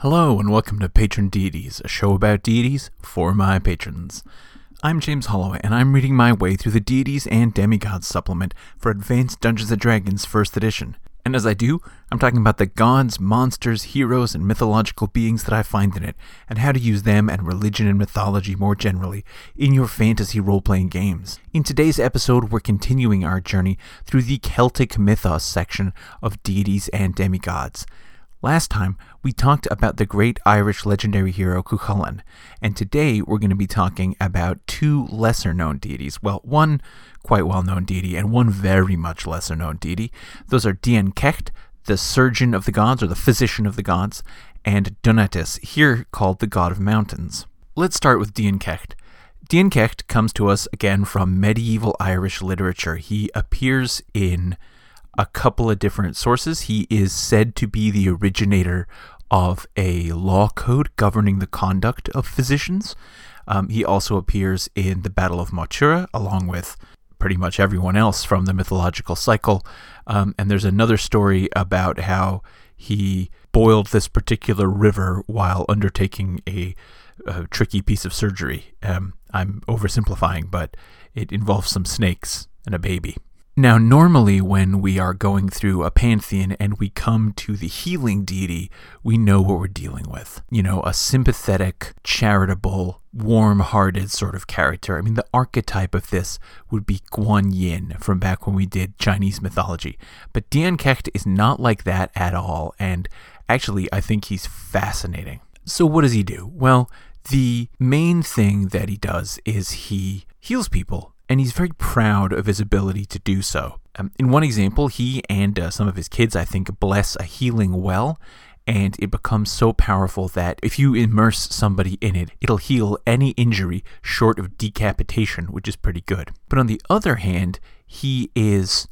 Hello and welcome to Patron Deities, a show about deities for my patrons. I'm James Holloway and I'm reading my way through the Deities and Demigods supplement for Advanced Dungeons & Dragons 1st edition. And as I do, I'm talking about the gods, monsters, heroes, and mythological beings that I find in it, and how to use them and religion and mythology more generally in your fantasy role-playing games. In today's episode, we're continuing our journey through the Celtic mythos section of Deities and Demigods. Last time, we talked about the great Irish legendary hero Cuchulainn, and today we're going to be talking about two lesser-known deities. Well, one quite well-known deity and one very much lesser-known deity. Those are Dian Cecht, the surgeon of the gods, or the physician of the gods, and Donatus, here called the god of mountains. Let's start with Dian Cecht. Dian Cecht comes to us again from medieval Irish literature. He appears in a couple of different sources. He is said to be the originator of a law code governing the conduct of physicians. He also appears in the Battle of Moytura, along with pretty much everyone else from the mythological cycle. And there's another story about how he boiled this particular river while undertaking a tricky piece of surgery. I'm oversimplifying, but it involves some snakes and a baby. Now, normally when we are going through a pantheon and we come to the healing deity, we know what we're dealing with. You know, a sympathetic, charitable, warm-hearted sort of character. I mean, the archetype of this would be Guan Yin from back when we did Chinese mythology. But Dian Cecht is not like that at all, and actually, I think he's fascinating. So what does he do? Well, the main thing that he does is he heals people. And he's very proud of his ability to do so. In one example, he and some of his kids, I think, bless a healing well, and it becomes so powerful that if you immerse somebody in it, it'll heal any injury short of decapitation, which is pretty good. But on the other hand, he is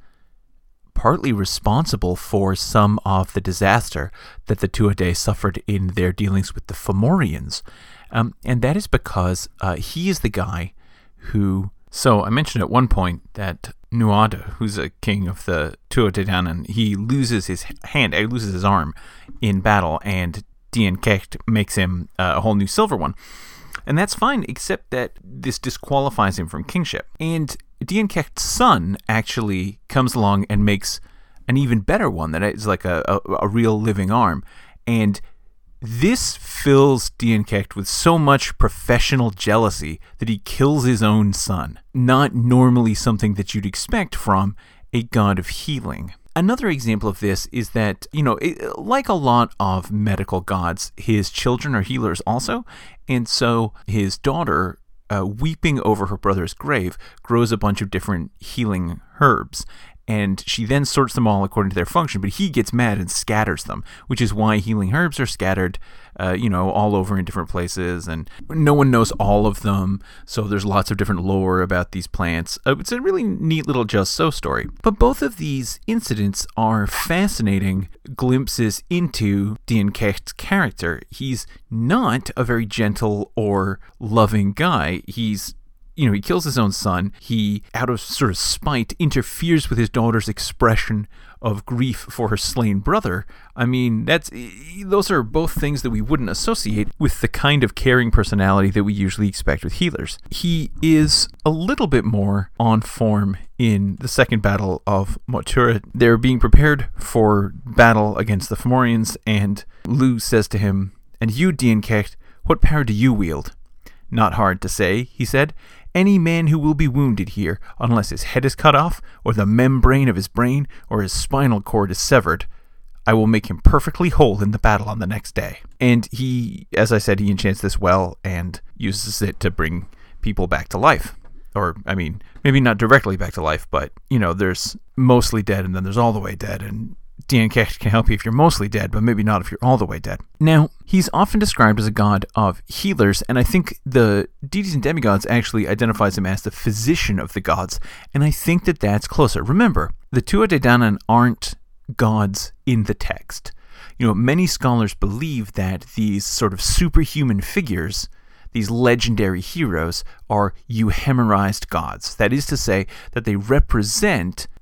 partly responsible for some of the disaster that the Tuatha suffered in their dealings with the Fomorians. And that is because he is the guy who... So I mentioned at one point that Nuada, who's a king of the Tuatha Dé Danann, he loses his arm in battle, and Dian Cecht makes him a whole new silver one. And that's fine, except that this disqualifies him from kingship. And Dian Cecht's son actually comes along and makes an even better one that is like a real living arm. And this fills Dian Cecht with so much professional jealousy that he kills his own son. Not normally something that you'd expect from a god of healing. Another example of this is that, like a lot of medical gods, his children are healers also. And so his daughter, weeping over her brother's grave, grows a bunch of different healing herbs. And she then sorts them all according to their function, but he gets mad and scatters them, which is why healing herbs are scattered, all over in different places, and no one knows all of them, so there's lots of different lore about these plants. It's a really neat little Just So story. But both of these incidents are fascinating glimpses into Dian Cecht's character. He's not a very gentle or loving guy. He kills his own son. He, out of sort of spite, interferes with his daughter's expression of grief for her slain brother. I mean, those are both things that we wouldn't associate with the kind of caring personality that we usually expect with healers. He is a little bit more on form in the second battle of Moytura. They're being prepared for battle against the Fomorians, and Lugh says to him, "And you, Dian Cecht, what power do you wield?" "Not hard to say," he said. "Any man who will be wounded here, unless his head is cut off, or the membrane of his brain, or his spinal cord is severed, I will make him perfectly whole in the battle on the next day." And he, as I said, he enchants this well and uses it to bring people back to life. Or, I mean, maybe not directly back to life, but, there's mostly dead and then there's all the way dead, and Dian Cecht can help you if you're mostly dead, but maybe not if you're all the way dead. Now, he's often described as a god of healers, and I think the Deities and Demigods actually identifies him as the physician of the gods, and I think that that's closer. Remember, the Tuatha Dé Danann aren't gods in the text. Many scholars believe that these sort of superhuman figures, these legendary heroes, are euhemerized gods. That is to say that they represent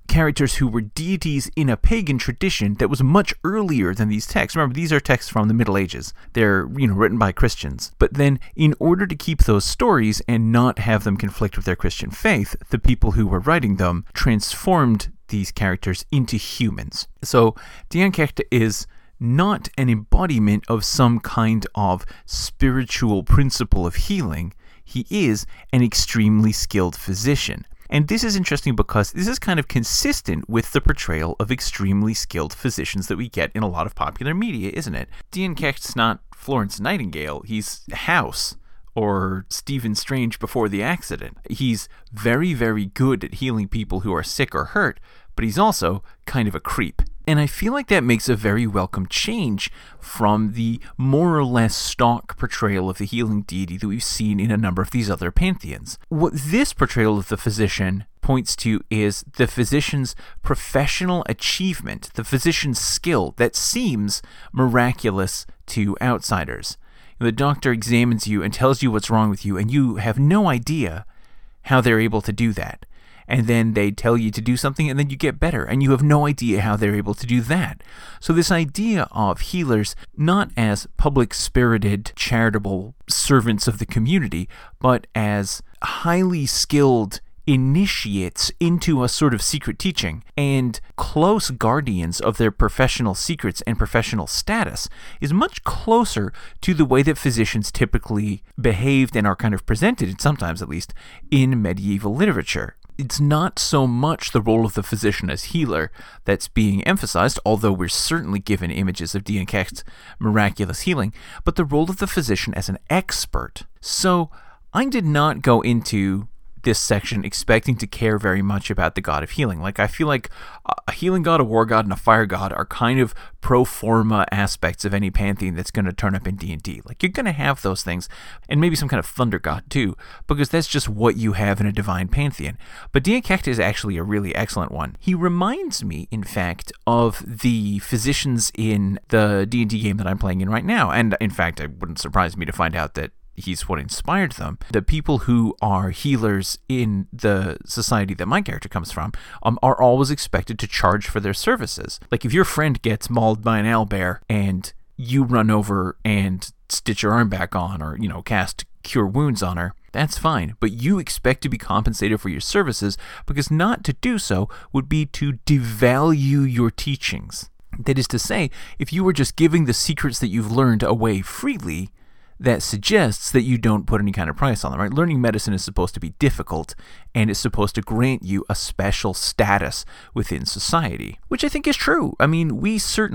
characters who were deities in a pagan tradition that was much earlier than these texts. Remember, these are texts from the Middle Ages. They're, written by Christians. But then, in order to keep those stories and not have them conflict with their Christian faith, the people who were writing them transformed these characters into humans. So, Dian Cecht is not an embodiment of some kind of spiritual principle of healing. He is an extremely skilled physician. And this is interesting because this is kind of consistent with the portrayal of extremely skilled physicians that we get in a lot of popular media, isn't it? Dian Cecht's not Florence Nightingale, he's House, or Stephen Strange before the accident. He's very, very good at healing people who are sick or hurt, but he's also kind of a creep. And I feel like that makes a very welcome change from the more or less stock portrayal of the healing deity that we've seen in a number of these other pantheons. What this portrayal of the physician points to is the physician's professional achievement, the physician's skill that seems miraculous to outsiders. The doctor examines you and tells you what's wrong with you, and you have no idea how they're able to do that. And then they tell you to do something, and then you get better, and you have no idea how they're able to do that. So this idea of healers not as public-spirited, charitable servants of the community, but as highly skilled initiates into a sort of secret teaching and close guardians of their professional secrets and professional status is much closer to the way that physicians typically behaved and are kind of presented, sometimes at least, in medieval literature. It's not so much the role of the physician as healer that's being emphasized, although we're certainly given images of Dian Cecht's miraculous healing, but the role of the physician as an expert. So I did not go into this section expecting to care very much about the god of healing. Like, I feel like a healing god, a war god, and a fire god are kind of pro forma aspects of any pantheon that's going to turn up in D&D. Like, you're going to have those things, and maybe some kind of thunder god too, because that's just what you have in a divine pantheon. But Dian Cecht is actually a really excellent one. He reminds me, in fact, of the physicians in the D&D game that I'm playing in right now, and in fact, it wouldn't surprise me to find out that he's what inspired them. The people who are healers in the society that my character comes from are always expected to charge for their services. Like, if your friend gets mauled by an owlbear and you run over and stitch her arm back on, or, cast cure wounds on her, that's fine, but you expect to be compensated for your services, because not to do so would be to devalue your teachings. That is to say, if you were just giving the secrets that you've learned away freely, that suggests that you don't put any kind of price on them, right? Learning medicine is supposed to be difficult, and it's supposed to grant you a special status within society, which I think is true. I mean, we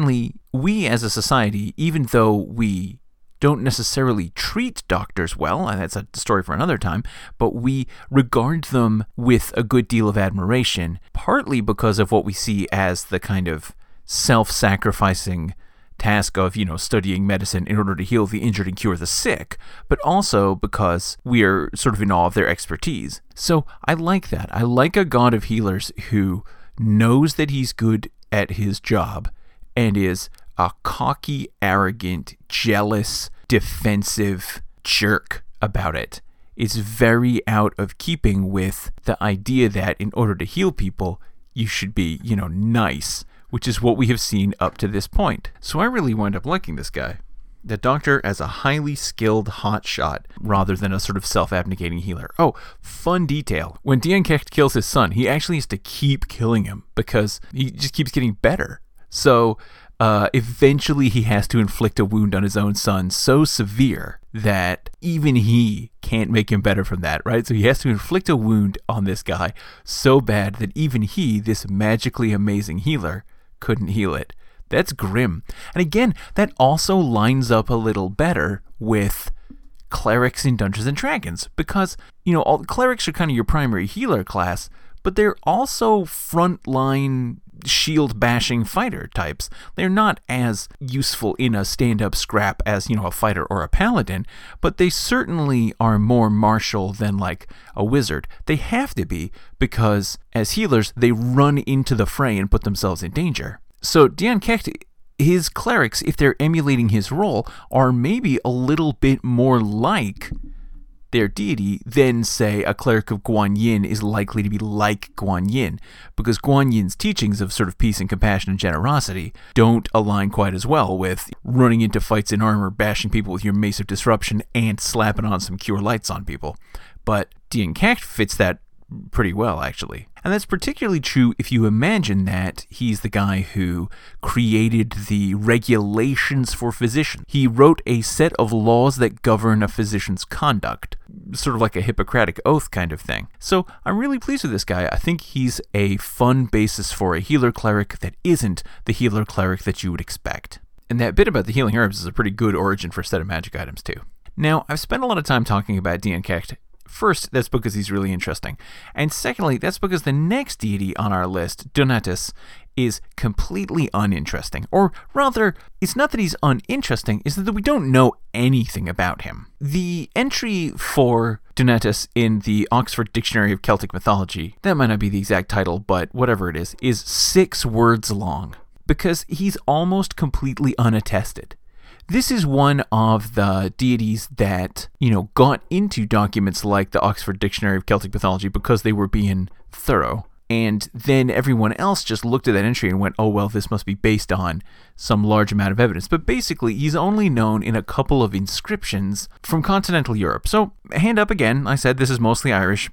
as a society, even though we don't necessarily treat doctors well, and that's a story for another time, but we regard them with a good deal of admiration, partly because of what we see as the kind of self-sacrificing task of, studying medicine in order to heal the injured and cure the sick, but also because we are sort of in awe of their expertise. So I like that. I like a god of healers who knows that he's good at his job and is a cocky, arrogant, jealous, defensive jerk about it. It's very out of keeping with the idea that in order to heal people, you should be, nice, which is what we have seen up to this point. So I really wound up liking this guy. The doctor as a highly skilled hotshot rather than a sort of self-abnegating healer. Oh, fun detail. When Dian Cecht kills his son, he actually has to keep killing him because he just keeps getting better. So eventually he has to inflict a wound on his own son so severe that even he can't make him better from that, right? So he has to inflict a wound on this guy so bad that even he, this magically amazing healer, couldn't heal it. That's grim. And again, that also lines up a little better with clerics in Dungeons & Dragons, because, all clerics are kind of your primary healer class, but they're also frontline shield-bashing fighter types. They're not as useful in a stand-up scrap as, a fighter or a paladin, but they certainly are more martial than, like, a wizard. They have to be, because as healers, they run into the fray and put themselves in danger. So Dian Cecht, his clerics, if they're emulating his role, are maybe a little bit more like their deity, then say a cleric of Guan Yin is likely to be like Guan Yin, because Guan Yin's teachings of sort of peace and compassion and generosity don't align quite as well with running into fights in armor, bashing people with your Mace of Disruption, and slapping on some Cure Lights on people. But Dian Cacht fits that pretty well, actually. And that's particularly true if you imagine that he's the guy who created the regulations for physicians. He wrote a set of laws that govern a physician's conduct, sort of like a Hippocratic oath kind of thing. So I'm really pleased with this guy. I think he's a fun basis for a healer cleric that isn't the healer cleric that you would expect. And that bit about the healing herbs is a pretty good origin for a set of magic items too. Now, I've spent a lot of time talking about Dian Cacht. First, that's because he's really interesting. And secondly, that's because the next deity on our list, Donatus, is completely uninteresting. Or rather, it's not that he's uninteresting, it's that we don't know anything about him. The entry for Donatus in the Oxford Dictionary of Celtic Mythology, that might not be the exact title, but whatever it is 6 words long. Because he's almost completely unattested. This is one of the deities that, got into documents like the Oxford Dictionary of Celtic Mythology because they were being thorough. And then everyone else just looked at that entry and went, oh, well, this must be based on some large amount of evidence. But basically, he's only known in a couple of inscriptions from continental Europe. So, hand up again, I said this is mostly Irish.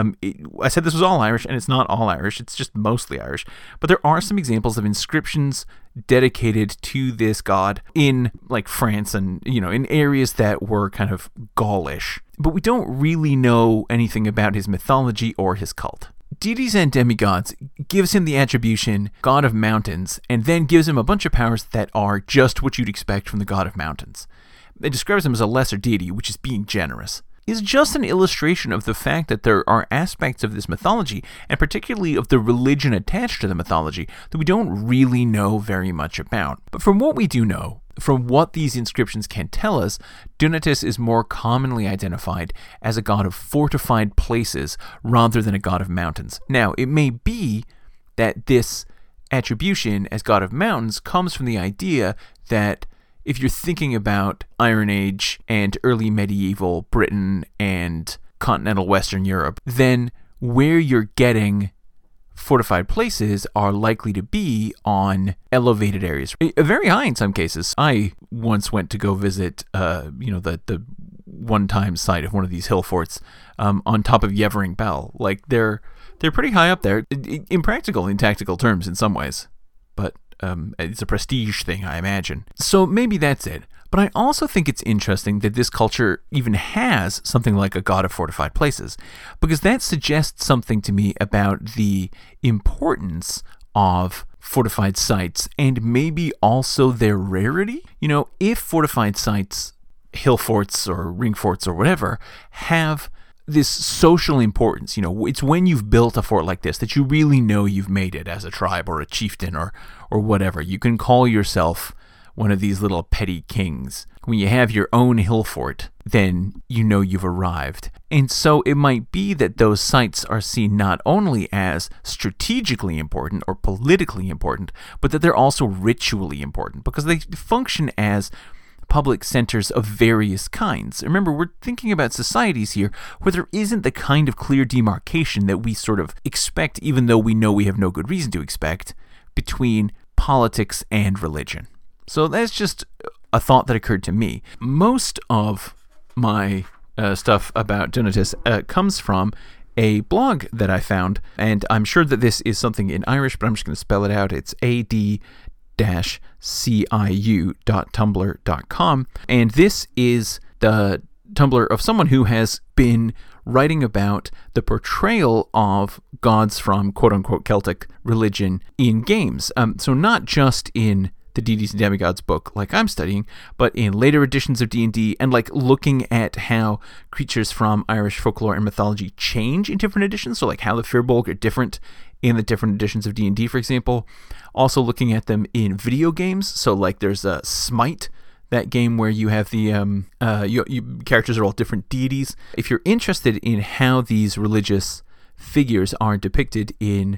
I said this was all Irish, and it's not all Irish, it's just mostly Irish. But there are some examples of inscriptions dedicated to this god in, like, France and, in areas that were kind of Gaulish. But we don't really know anything about his mythology or his cult. Deities and Demigods gives him the attribution God of Mountains, and then gives him a bunch of powers that are just what you'd expect from the God of Mountains. It describes him as a lesser deity, which is being generous. Is just an illustration of the fact that there are aspects of this mythology, and particularly of the religion attached to the mythology, that we don't really know very much about. But from what we do know, from what these inscriptions can tell us, Donatus is more commonly identified as a god of fortified places rather than a god of mountains. Now, it may be that this attribution as god of mountains comes from the idea that if you're thinking about Iron Age and early medieval Britain and continental Western Europe, then where you're getting fortified places are likely to be on elevated areas, very high in some cases. I once went to go visit, the one-time site of one of these hill forts on top of Yevering Bell. Like they're pretty high up there, impractical in tactical terms in some ways, but it's a prestige thing, I imagine. So maybe that's it. But I also think it's interesting that this culture even has something like a god of fortified places, because that suggests something to me about the importance of fortified sites and maybe also their rarity. If fortified sites, hill forts or ring forts or whatever, have this social importance, it's when you've built a fort like this that you really know you've made it as a tribe or a chieftain or whatever. You can call yourself one of these little petty kings. When you have your own hill fort, then you know you've arrived. And so it might be that those sites are seen not only as strategically important or politically important, but that they're also ritually important because they function as public centers of various kinds. Remember, we're thinking about societies here where there isn't the kind of clear demarcation that we sort of expect, even though we know we have no good reason to expect, between politics and religion. So that's just a thought that occurred to me. Most of my stuff about Donatus comes from a blog that I found, and I'm sure that this is something in Irish, but I'm just going to spell it out. It's ad-ciu.tumblr.com, and this is the Tumblr of someone who has been writing about the portrayal of gods from quote-unquote Celtic religion in games. So not just in the Deities and Demigods book like I'm studying, but in later editions of D&D and like looking at how creatures from Irish folklore and mythology change in different editions. So like how the Firbolg are different in the different editions of D&D, for example. Also looking at them in video games. So like there's a Smite, that game where you have the characters are all different deities. If you're interested in how these religious figures are depicted in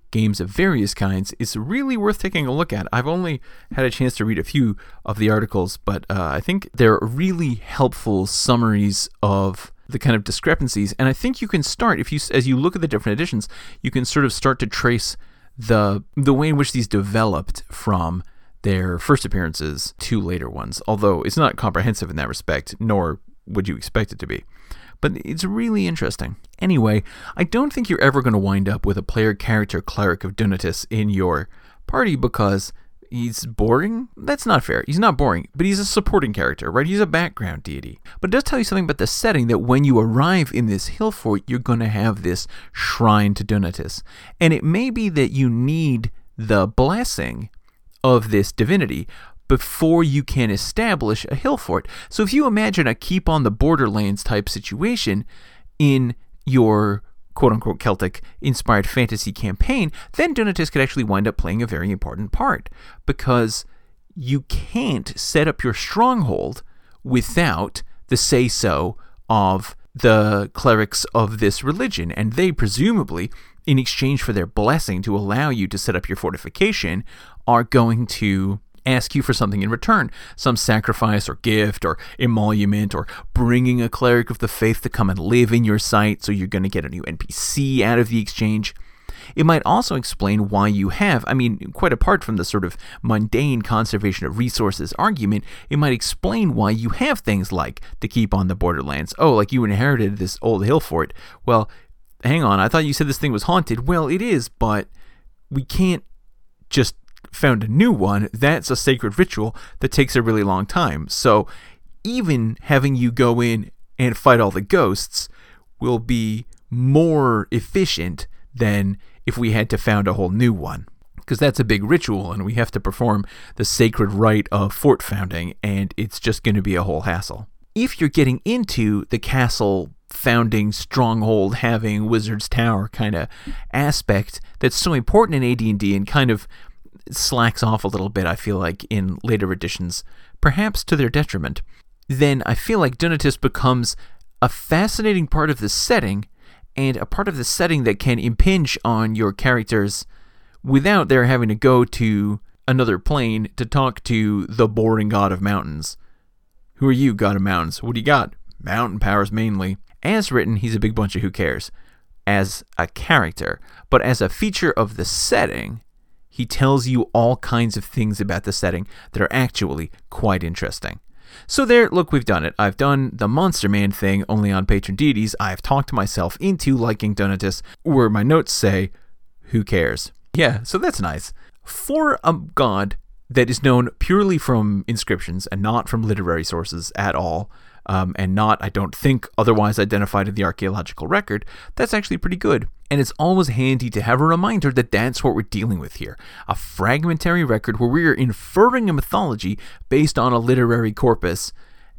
games of various kinds is really worth taking a look at. I've only had a chance to read a few of the articles, but I think they're really helpful summaries of the kind of discrepancies. And I think you can start, as you look at the different editions, you can sort of start to trace the way in which these developed from their first appearances to later ones, although it's not comprehensive in that respect, nor would you expect it to be. But it's really interesting. Anyway, I don't think you're ever going to wind up with a player character cleric of Dunatis in your party because he's boring? That's not fair. He's not boring, but he's a supporting character, right? He's a background deity. But it does tell you something about the setting, that when you arrive in this hill fort, you're going to have this shrine to Dunatis. And it may be that you need the blessing of this divinity before you can establish a hill fort. So if you imagine a Keep on the Borderlands type situation in your quote-unquote Celtic-inspired fantasy campaign, then Dunatis could actually wind up playing a very important part, because you can't set up your stronghold without the say-so of the clerics of this religion, and they presumably, in exchange for their blessing to allow you to set up your fortification, are going to ask you for something in return, some sacrifice or gift or emolument, or bringing a cleric of the faith to come and live in your site, so you're going to get a new NPC out of the exchange. It might also explain why you have, quite apart from the sort of mundane conservation of resources argument, it might explain why you have things like to Keep on the Borderlands. Oh, like you inherited this old hill fort. Well, hang on, I thought you said this thing was haunted. Well, it is, but we can't just found a new one. That's a sacred ritual that takes a really long time. So even having you go in and fight all the ghosts will be more efficient than if we had to found a whole new one, because that's a big ritual and we have to perform the sacred rite of fort founding, and it's just going to be a whole hassle. If you're getting into the castle founding, stronghold having, wizard's tower kind of aspect that's so important in AD&D and kind of slacks off a little bit, I feel like, in later editions, perhaps to their detriment, then I feel like Dunatis becomes a fascinating part of the setting, and a part of the setting that can impinge on your characters without their having to go to another plane to talk to the boring god of mountains. Who are you, god of mountains? What do you got? Mountain powers mainly. As written, he's a big bunch of who cares as a character, but as a feature of the setting, he tells you all kinds of things about the setting that are actually quite interesting. So there, look, we've done it. I've done the Monster Man thing only on patron deities. I've talked myself into liking Dunatis, where my notes say, who cares? Yeah, so that's nice. For a god that is known purely from inscriptions and not from literary sources at all, and not, I don't think, otherwise identified in the archaeological record, that's actually pretty good. And it's always handy to have a reminder that that's what we're dealing with here. A fragmentary record where we're inferring a mythology based on a literary corpus,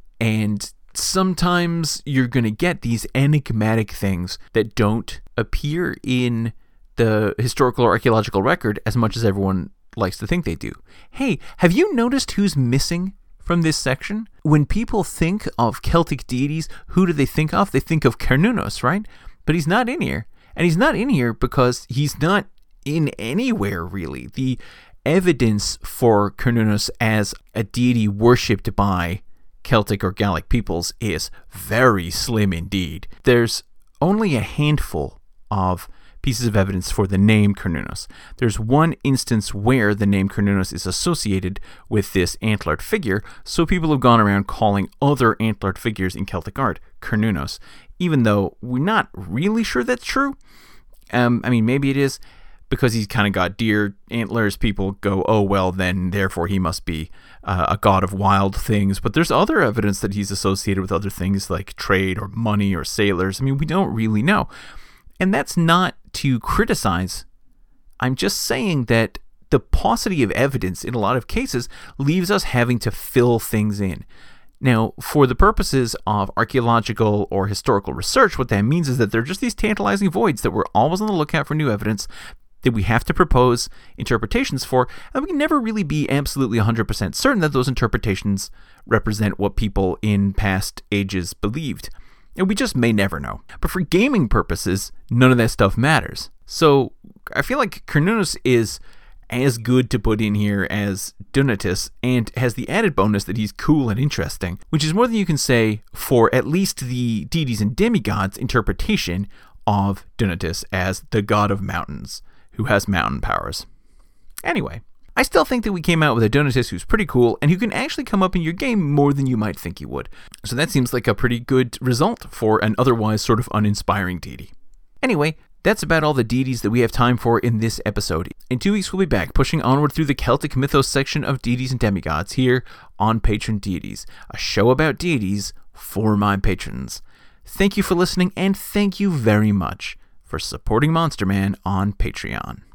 and sometimes you're going to get these enigmatic things that don't appear in the historical or archaeological record as much as everyone likes to think they do. Hey, have you noticed who's missing from this section? When people think of Celtic deities, who do they think of? They think of Cernunnos, right? But he's not in here. And he's not in here because he's not in anywhere, really. The evidence for Cernunnos as a deity worshipped by Celtic or Gallic peoples is very slim indeed. There's only a handful of pieces of evidence for the name Cernunnos. There's one instance where the name Cernunnos is associated with this antlered figure, so people have gone around calling other antlered figures in Celtic art Cernunnos, even though we're not really sure that's true. Maybe it is, because he's kind of got deer antlers. People go, oh, well, then therefore he must be a god of wild things. But there's other evidence that he's associated with other things like trade or money or sailors. We don't really know. And that's not to criticize. I'm just saying that the paucity of evidence in a lot of cases leaves us having to fill things in. Now, for the purposes of archaeological or historical research, what that means is that there are just these tantalizing voids that we're always on the lookout for new evidence that we have to propose interpretations for, and we can never really be absolutely 100% certain that those interpretations represent what people in past ages believed. And we just may never know. But for gaming purposes, none of that stuff matters. So I feel like Cernunnos is as good to put in here as Donatus, and has the added bonus that he's cool and interesting, which is more than you can say for at least the deities and demigods' interpretation of Donatus as the god of mountains, who has mountain powers. Anyway, I still think that we came out with a Donatus who's pretty cool, and who can actually come up in your game more than you might think he would. So that seems like a pretty good result for an otherwise sort of uninspiring deity. Anyway, that's about all the deities that we have time for in this episode. In 2 weeks, we'll be back, pushing onward through the Celtic mythos section of deities and demigods here on Patron Deities, a show about deities for my patrons. Thank you for listening, and thank you very much for supporting Monster Man on Patreon.